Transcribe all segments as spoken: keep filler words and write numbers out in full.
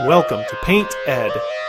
Welcome to Paint Ed.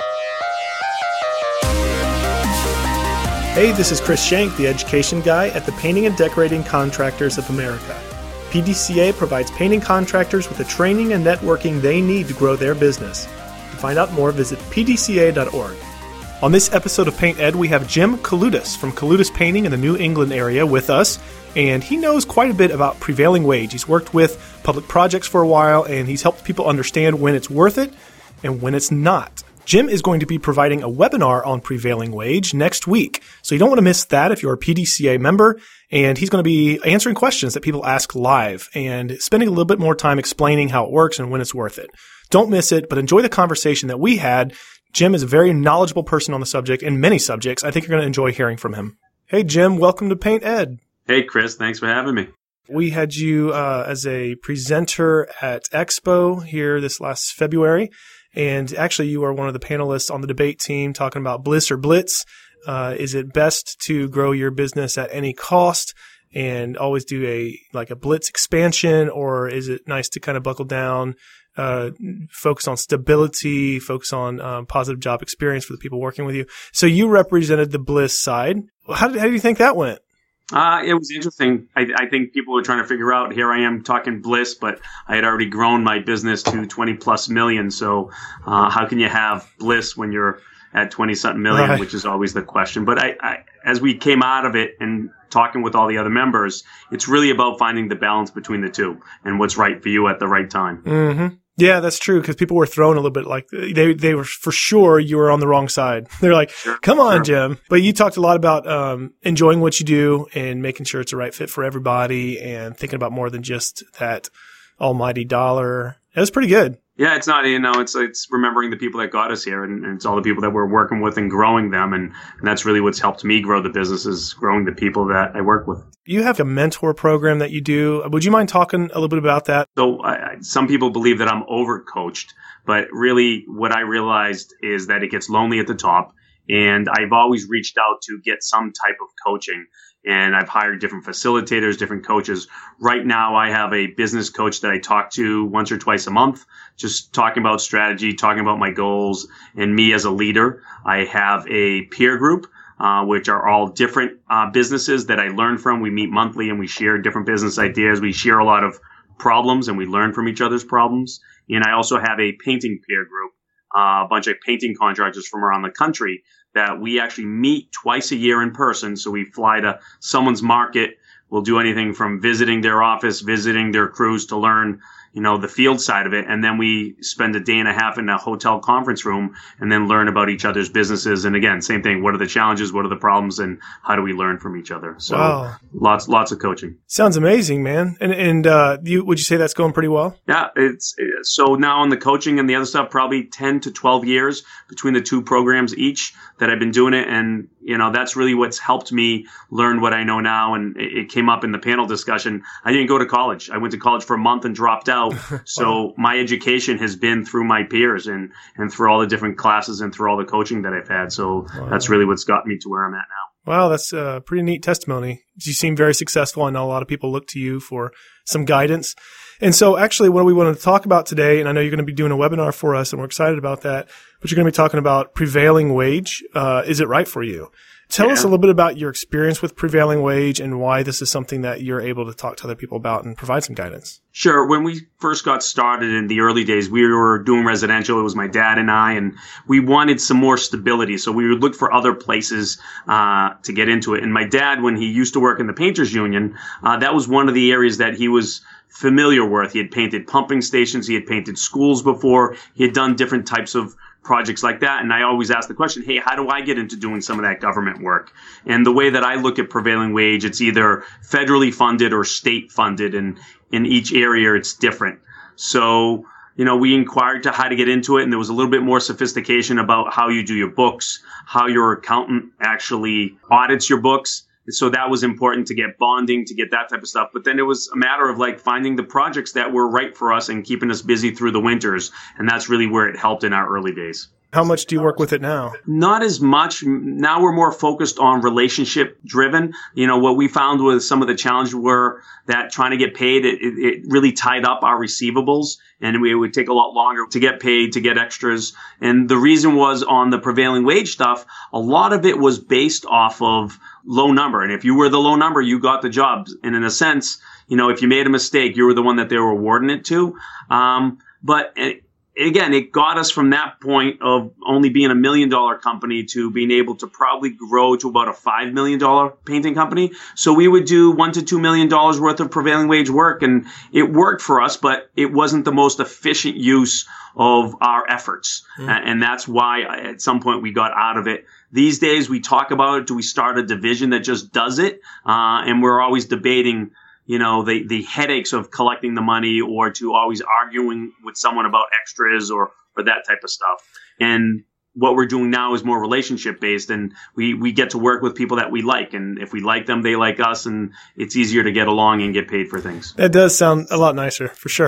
Hey, this is Chris Shank, the education guy at the Painting and Decorating Contractors of America. P D C A provides painting contractors with the training and networking they need to grow their business. To find out more, visit p d c a dot org. On this episode of Paint Ed, we have Jim Kalutis from Kalutis Painting in the New England area with us, and he knows quite a bit about prevailing wage. He's worked with public projects for a while, and he's helped people understand when it's worth it and when it's not. Jim is going to be providing a webinar on prevailing wage next week, so you don't want to miss that if you're a P D C A member, and he's going to be answering questions that people ask live and spending a little bit more time explaining how it works and when it's worth it. Don't miss it, but enjoy the conversation that we had. Jim is a very knowledgeable person on the subject and many subjects. I think you're going to enjoy hearing from him. Hey, Jim, welcome to Paint Ed. Hey, Chris, thanks for having me. We had you uh, as a presenter at Expo here this last February, and actually you are one of the panelists on the debate team talking about Bliss or Blitz. Uh, is it best to grow your business at any cost and always do a like a Blitz expansion, or is it nice to kind of buckle down, uh, focus on stability, focus on um, positive job experience for the people working with you? So you represented the Bliss side. How did, how do you think that went? Uh, it was interesting. I, I think people were trying to figure out, here I am talking Bliss, but I had already grown my business to twenty plus million. So uh, how can you have Bliss when you're at twenty something million, right, which is always the question. But I, I, as we came out of it and talking with all the other members, it's really about finding the balance between the two and what's right for you at the right time. Mm-hmm. Yeah, that's true, because people were thrown a little bit like they they were for sure you were on the wrong side. They're like, sure, come on, sure. Jim. But you talked a lot about um, enjoying what you do and making sure it's the right fit for everybody and thinking about more than just that almighty dollar. It was pretty good. Yeah, it's not, you know, it's it's remembering the people that got us here, and, and it's all the people that we're working with and growing them. And, and that's really what's helped me grow the business, is growing the people that I work with. You have a mentor program that you do. Would you mind talking a little bit about that? So I, some people believe that I'm overcoached, but really what I realized is that it gets lonely at the top. And I've always reached out to get some type of coaching. And I've hired different facilitators, different coaches. Right now, I have a business coach that I talk to once or twice a month, just talking about strategy, talking about my goals, and me as a leader. I have a peer group, uh, which are all different uh, businesses that I learn from. We meet monthly and we share different business ideas. We share a lot of problems and we learn from each other's problems. And I also have a painting peer group, uh, a bunch of painting contractors from around the country that we actually meet twice a year in person. So we fly to someone's market. We'll do anything from visiting their office, visiting their crews to learn, you know, the field side of it. And then we spend a day and a half in a hotel conference room and then learn about each other's businesses. And again, same thing. What are the challenges? What are the problems? And how do we learn from each other? So wow. lots, lots of coaching. Sounds amazing, man. And, and, uh, you, would you say that's going pretty well? Yeah. It's, so now on the coaching and the other stuff, probably ten to twelve years between the two programs each that I've been doing it. And, you know, that's really what's helped me learn what I know now. And it, it came up in the panel discussion. I didn't go to college. I went to college for a month and dropped out. So wow. My education has been through my peers and, and through all the different classes and through all the coaching that I've had. So wow. That's really what's got me to where I'm at now. Wow, that's a pretty neat testimony. You seem very successful. I know a lot of people look to you for some guidance. And so actually what we wanted to talk about today, and I know you're going to be doing a webinar for us and we're excited about that, but you're going to be talking about prevailing wage. Uh, is it right for you? Tell yeah. us a little bit about your experience with prevailing wage and why this is something that you're able to talk to other people about and provide some guidance. Sure. When we first got started in the early days, we were doing residential. It was my dad and I, and we wanted some more stability. So we would look for other places uh, to get into it. And my dad, when he used to work in the Painters Union, uh, that was one of the areas that he was familiar with. He had painted pumping stations. He had painted schools before. He had done different types of projects like that. And I always ask the question, hey, how do I get into doing some of that government work? And the way that I look at prevailing wage, it's either federally funded or state funded. And in each area, it's different. So, you know, we inquired to how to get into it. And there was a little bit more sophistication about how you do your books, how your accountant actually audits your books. So that was important to get bonding, to get that type of stuff. But then it was a matter of like finding the projects that were right for us and keeping us busy through the winters. And that's really where it helped in our early days. How much do you work with it now? Not as much. Now we're more focused on relationship driven. You know, what we found with some of the challenges were that trying to get paid, it, it really tied up our receivables, and we, it would take a lot longer to get paid, to get extras. And the reason was on the prevailing wage stuff, a lot of it was based off of low number. And if you were the low number, you got the job. And in a sense, you know, if you made a mistake, you were the one that they were awarding it to. Um, but it, Again, it got us from that point of only being a million dollar company to being able to probably grow to about a five million dollar painting company. So we would do one to two million dollars worth of prevailing wage work, and it worked for us, but it wasn't the most efficient use of our efforts. Mm. And that's why at some point we got out of it. These days we talk about it. Do we start a division that just does it? Uh, and we're always debating, you know, the, the headaches of collecting the money, or to always arguing with someone about extras or, or that type of stuff. And what we're doing now is more relationship based, and we, we get to work with people that we like. And if we like them, they like us, and it's easier to get along and get paid for things. That does sound a lot nicer, for sure.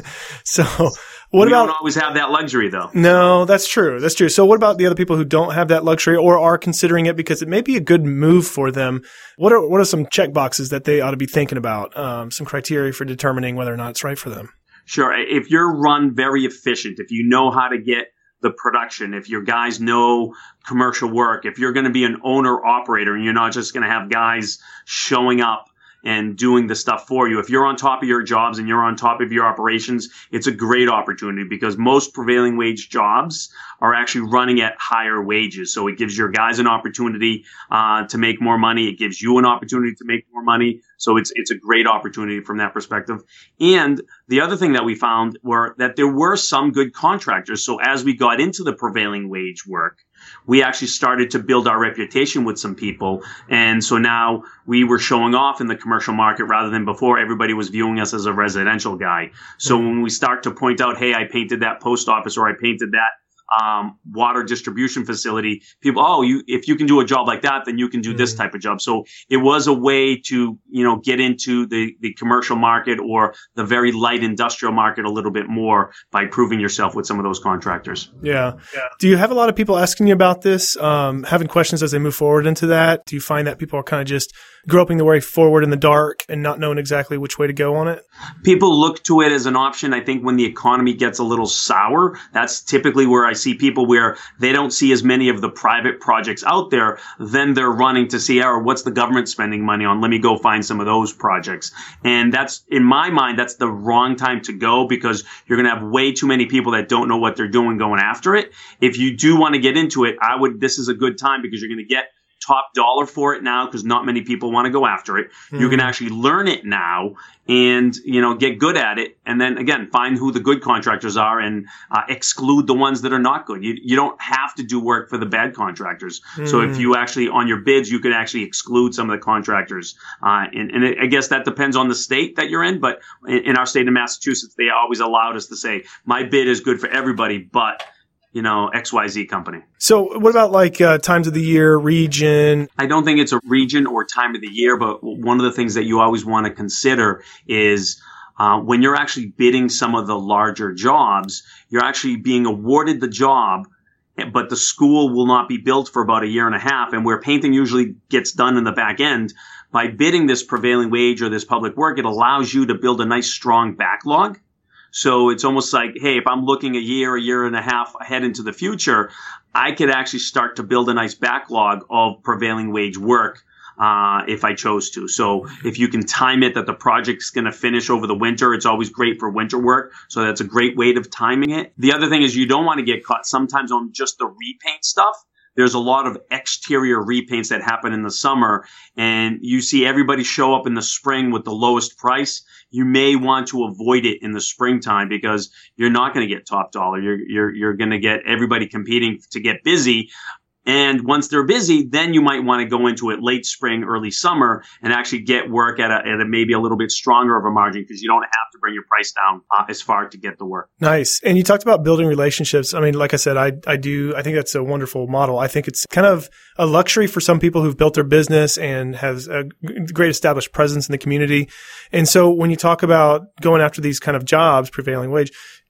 So what we about, don't always have that luxury, though. No, that's true. That's true. So what about the other people who don't have that luxury or are considering it because it may be a good move for them? What are what are some check boxes that they ought to be thinking about? Um, some criteria for determining whether or not it's right for them? Sure. If you're run very efficient, if you know how to get the production, if your guys know commercial work, if you're going to be an owner operator and you're not just going to have guys showing up and doing the stuff for you. If you're on top of your jobs and you're on top of your operations, it's a great opportunity, because most prevailing wage jobs are actually running at higher wages. So it gives your guys an opportunity uh, to make more money. It gives you an opportunity to make more money. So it's it's a great opportunity from that perspective. And the other thing that we found were that there were some good contractors. So as we got into the prevailing wage work, we actually started to build our reputation with some people. And so now we were showing off in the commercial market rather than before everybody was viewing us as a residential guy. So mm-hmm. when we start to point out, hey, I painted that post office, or I painted that um, water distribution facility, people, oh, you, if you can do a job like that, then you can do mm-hmm. this type of job. So it was a way to, you know, get into the, the commercial market or the very light industrial market a little bit more by proving yourself with some of those contractors. Yeah. yeah. Do you have a lot of people asking you about this, um, having questions as they move forward into that? Do you find that people are kind of just groping their way forward in the dark and not knowing exactly which way to go on it? People look to it as an option. I think when the economy gets a little sour, that's typically where I see people where they don't see as many of the private projects out there. Then they're running to see, oh, what's the government spending money on? Let me go find some of those projects. And that's, in my mind, that's the wrong time to go, because you're going to have way too many people that don't know what they're doing going after it. If you do want to get into it, I would, this is a good time, because you're going to get top dollar for it now, because not many people want to go after it. Mm. You can actually learn it now and, you know, get good at it. And then again, find who the good contractors are and uh, exclude the ones that are not good. You, you don't have to do work for the bad contractors. Mm. So if you actually, on your bids, you can actually exclude some of the contractors. Uh, and, and it, I guess that depends on the state that you're in. But in, in our state of Massachusetts, they always allowed us to say, my bid is good for everybody, but you know, X Y Z company. So what about like uh, times of the year, region? I don't think it's a region or time of the year, but one of the things that you always want to consider is uh, when you're actually bidding some of the larger jobs, you're actually being awarded the job, but the school will not be built for about a year and a half. And where painting usually gets done in the back end, by bidding this prevailing wage or this public work, it allows you to build a nice, strong backlog. So it's almost like, hey, if I'm looking a year, a year and a half ahead into the future, I could actually start to build a nice backlog of prevailing wage work uh, if I chose to. So if you can time it that the project's going to finish over the winter, it's always great for winter work. So that's a great way of timing it. The other thing is you don't want to get caught sometimes on just the repaint stuff. There's a lot of exterior repaints that happen in the summer, and you see everybody show up in the spring with the lowest price. You may want to avoid it in the springtime, because you're not going to get top dollar. You're, you're, you're going to get everybody competing to get busy. And once they're busy, then you might want to go into it late spring, early summer, and actually get work at a, at a maybe a little bit stronger of a margin, because you don't have to bring your price down uh, as far to get the work. Nice. And you talked about building relationships. I mean, like I said, I, I do, I think that's a wonderful model. I think it's kind of a luxury for some people who've built their business and has a great established presence in the community. And so when you talk about going after these kind of jobs, prevailing wage,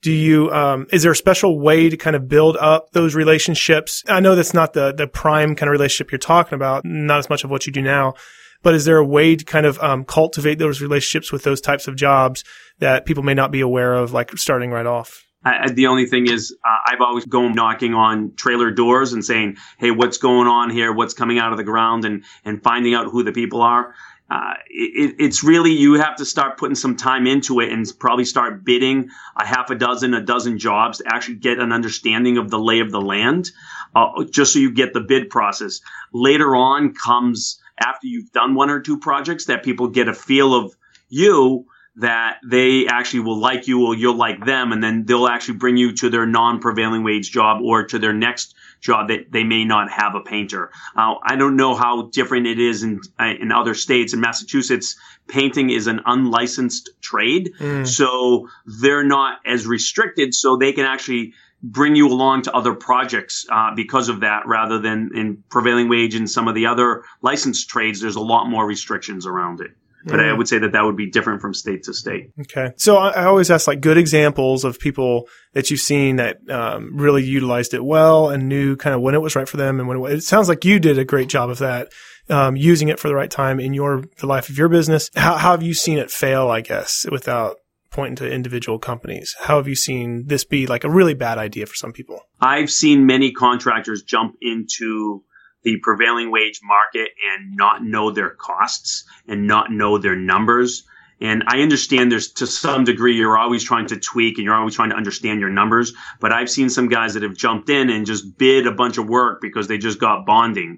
Do you, um, is there a special way to kind of build up those relationships? I know that's not the, the prime kind of relationship you're talking about, not as much of what you do now, but is there a way to kind of, um, cultivate those relationships with those types of jobs that people may not be aware of, like starting right off? I, the only thing is, uh, I've always gone knocking on trailer doors and saying, hey, what's going on here? What's coming out of the ground? And, and finding out who the people are. Uh, it, it's really, you have to start putting some time into it and probably start bidding a half a dozen, a dozen jobs to actually get an understanding of the lay of the land, uh, just so you get the bid process. Later on comes after you've done one or two projects that people get a feel of you, that they actually will like you or you'll like them, and then they'll actually bring you to their non-prevailing wage job or to their next job that they may not have a painter. Uh, I don't know how different it is in in other states. In Massachusetts, painting is an unlicensed trade, mm. so they're not as restricted, so they can actually bring you along to other projects uh, because of that, rather than in prevailing wage and some of the other licensed trades. There's a lot more restrictions around it. But I would say that that would be different from state to state. Okay. So I, I always ask like good examples of people that you've seen that um, really utilized it well and knew kind of when it was right for them. And when it, it sounds like you did a great job of that, um, using it for the right time in your the life of your business. How, how have you seen it fail, I guess, without pointing to individual companies? How have you seen this be like a really bad idea for some people? I've seen many contractors jump into the prevailing wage market and not know their costs and not know their numbers. And I understand there's to some degree you're always trying to tweak and you're always trying to understand your numbers. But I've seen some guys that have jumped in and just bid a bunch of work because they just got bonding.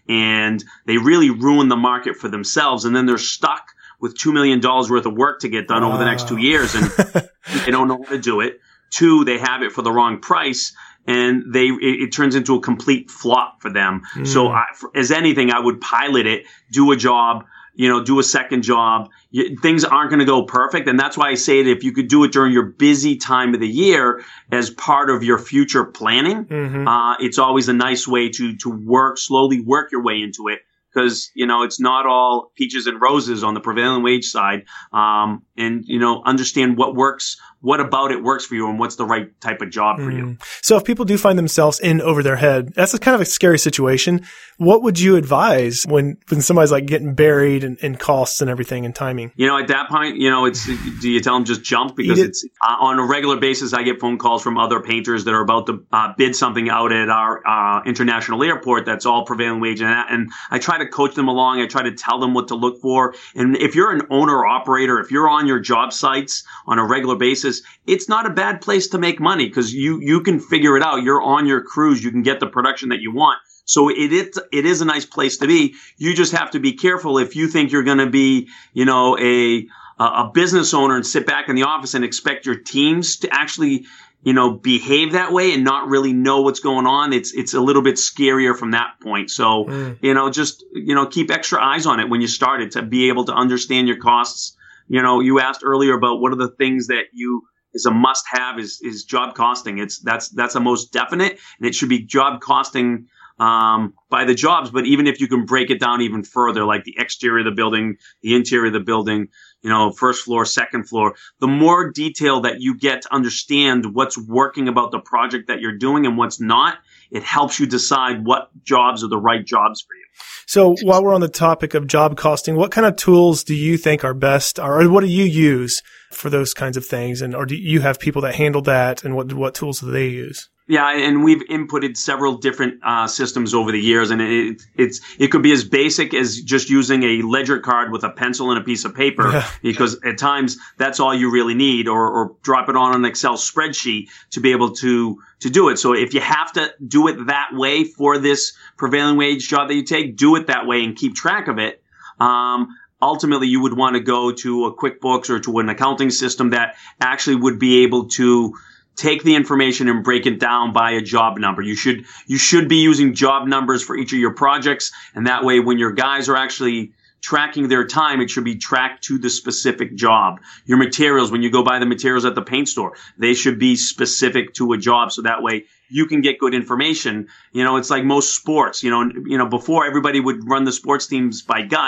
And they really ruin the market for themselves. And then they're stuck with two million dollars worth of work to get done uh. over the next two years. And they don't know how to do it. Two, they have it for the wrong price. And they, it, it turns into a complete flop for them. Mm. So I, for, as anything, I would pilot it, do a job, you know, do a second job. You, things aren't going to go perfect. And that's why I say that if you could do it during your busy time of the year as part of your future planning, mm-hmm. uh, it's always a nice way to, to work, slowly work your way into it. Because, you know, it's not all peaches and roses on the prevailing wage side. Um, and, you know, understand what works, what about it works for you and what's the right type of job for mm. you. So if people do find themselves in over their head, that's a kind of a scary situation. What would you advise when, when somebody's like getting buried in, in costs and everything and timing? You know, at that point, you know, it's, do you tell them just jump? Because it, it's uh, on a regular basis, I get phone calls from other painters that are about to uh, bid something out at our uh, international airport that's all prevailing wage. And, and I try to coach them along. I try to tell them what to look for. And if you're an owner or operator, if you're on your job sites on a regular basis, it's not a bad place to make money because you, you can figure it out. You're on your crews. You can get the production that you want. So it is, it is a nice place to be. You just have to be careful if you think you're going to be, you know, a, a business owner and sit back in the office and expect your teams to actually, you know, behave that way and not really know what's going on. It's, it's a little bit scarier from that point. So, mm. you know, just, you know, keep extra eyes on it when you start it to be able to understand your costs. You know, you asked earlier about what are the things that you is a must have is, is job costing. It's, that's, that's the most definite, and it should be job costing, um, by the jobs. But even if you can break it down even further, like the exterior of the building, the interior of the building, you know, first floor, second floor, the more detail that you get to understand what's working about the project that you're doing and what's not, it helps you decide what jobs are the right jobs for you. So while we're on the topic of job costing, what kind of tools do you think are best, or what do you use for those kinds of things? And, or do you have people that handle that, and what, what tools do they use? Yeah, and we've inputted several different uh, systems over the years, and it, it's it could be as basic as just using a ledger card with a pencil and a piece of paper, yeah. because at times that's all you really need, or, or drop it on an Excel spreadsheet to be able to to do it. So if you have to do it that way for this prevailing wage job that you take, do it that way and keep track of it. Um, ultimately, you would want to go to a QuickBooks or to an accounting system that actually would be able to take the information and break it down by a job number. You should, you should be using job numbers for each of your projects. And that way, when your guys are actually tracking their time, it should be tracked to the specific job. Your materials, when you go buy the materials at the paint store, they should be specific to a job. So that way you can get good information. You know, it's like most sports, you know, you know, before everybody would run the sports teams by gut.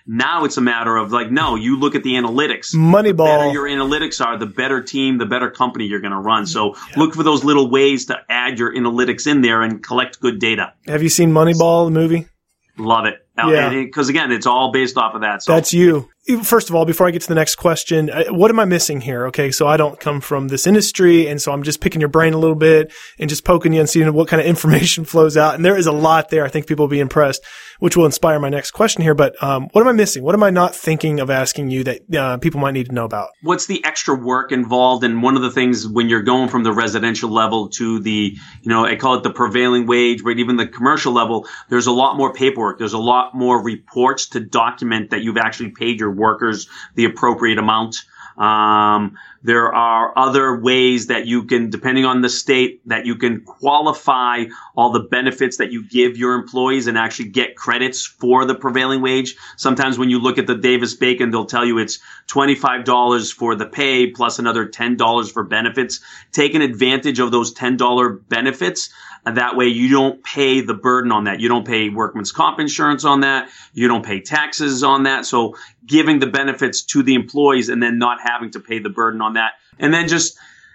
Now it's a matter of like, no, you look at the analytics. Moneyball. The better your analytics are, the better team, the better company you're going to run. So yeah. look for those little ways to add your analytics in there and collect good data. Have you seen Moneyball, the movie? Love it. Yeah. Because, again, it's all based off of that. So. That's you. First of all, before I get to the next question, what am I missing here? Okay, so I don't come from this industry, and so I'm just picking your brain a little bit and just poking you and seeing what kind of information flows out. And there is a lot there. I think people will be impressed, which will inspire my next question here. But um, what am I missing? What am I not thinking of asking you that uh, people might need to know about? What's the extra work involved? And one of the things when you're going from the residential level to the, you know, I call it the prevailing wage, but even the commercial level, there's a lot more paperwork. There's a lot more reports to document that you've actually paid your workers the appropriate amount. Um, there are other ways that you can, depending on the state, that you can qualify all the benefits that you give your employees and actually get credits for the prevailing wage. Sometimes when you look at the Davis-Bacon, they'll tell you it's twenty-five dollars for the pay plus another ten dollars for benefits. Taking advantage of those ten dollars benefits. And that way you don't pay the burden on that. You don't pay workman's comp insurance on that. You don't pay taxes on that. So giving the benefits to the employees and then not having to pay the burden on that. And then just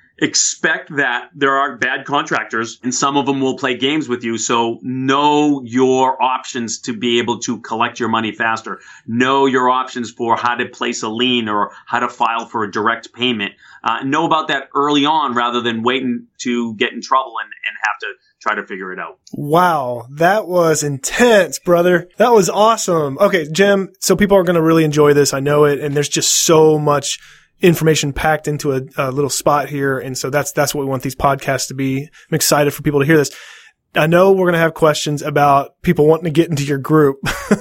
expect that there are bad contractors and some of them will play games with you. So know your options to be able to collect your money faster. Know your options for how to place a lien or how to file for a direct payment. Uh, know about that early on rather than waiting to get in trouble and, and have to try to figure it out. Wow. That was intense, brother. That was awesome. Okay, Jim, so people are going to really enjoy this. I know it. And there's just so much information packed into a, a little spot here. And so that's, that's what we want these podcasts to be. I'm excited for people to hear this. I know we're going to have questions about people wanting to get into your group.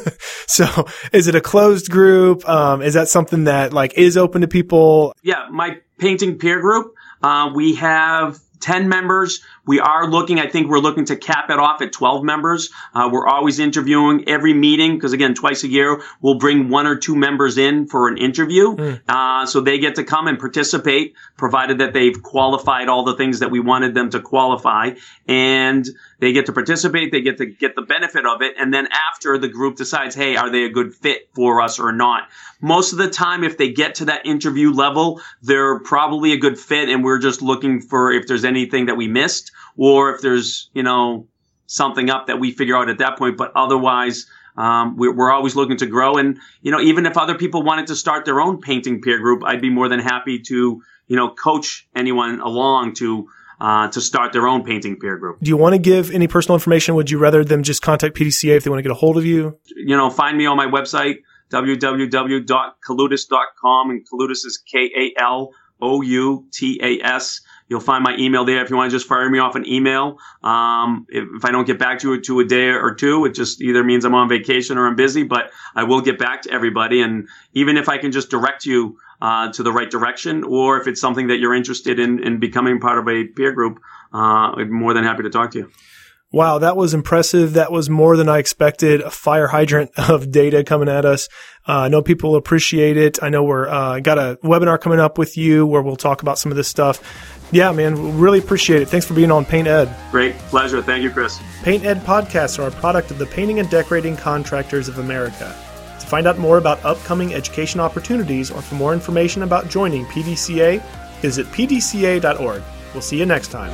So is it a closed group? Um, is that something that like is open to people? Yeah. My painting peer group, uh, we have ten members. We are looking, I think we're looking to cap it off at twelve members. Uh, we're always interviewing every meeting because, again, twice a year, we'll bring one or two members in for an interview. Mm. Uh, so they get to come and participate, provided that they've qualified all the things that we wanted them to qualify. And they get to participate. They get to get the benefit of it. And then after, the group decides, hey, are they a good fit for us or not? Most of the time, if they get to that interview level, they're probably a good fit. And we're just looking for if there's anything that we missed, or if there's, you know, something up that we figure out at that point. But otherwise, um, we're, we're always looking to grow. And, you know, even if other people wanted to start their own painting peer group, I'd be more than happy to, you know, coach anyone along to, uh, to start their own painting peer group. Do you want to give any personal information? Would you rather them just contact P D C A if they want to get a hold of you? You know, find me on my website, w w w dot kaloutas dot com, and Kaloutas is K A L O U T A S. You'll find my email there if you want to just fire me off an email. Um, if, if I don't get back to you to a day or two, it just either means I'm on vacation or I'm busy, but I will get back to everybody. And even if I can just direct you uh, to the right direction, or if it's something that you're interested in, in becoming part of a peer group, uh, I'm more than happy to talk to you. Wow, that was impressive. That was more than I expected. A fire hydrant of data coming at us. Uh, I know people appreciate it. I know we're uh, got a webinar coming up with you where we'll talk about some of this stuff. Yeah, man, really appreciate it. Thanks for being on Paint Ed. Great pleasure. Thank you, Chris. Paint Ed podcasts are a product of the Painting and Decorating Contractors of America. To find out more about upcoming education opportunities or for more information about joining P D C A, visit p d c a dot org. We'll see you next time.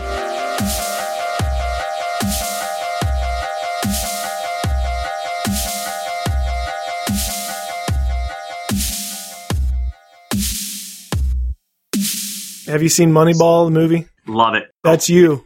Have you seen Moneyball, the movie? Love it. That's you.